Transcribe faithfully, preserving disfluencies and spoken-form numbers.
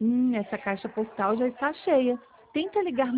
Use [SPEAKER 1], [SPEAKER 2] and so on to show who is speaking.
[SPEAKER 1] Hum, essa caixa postal já está cheia. Tenta ligar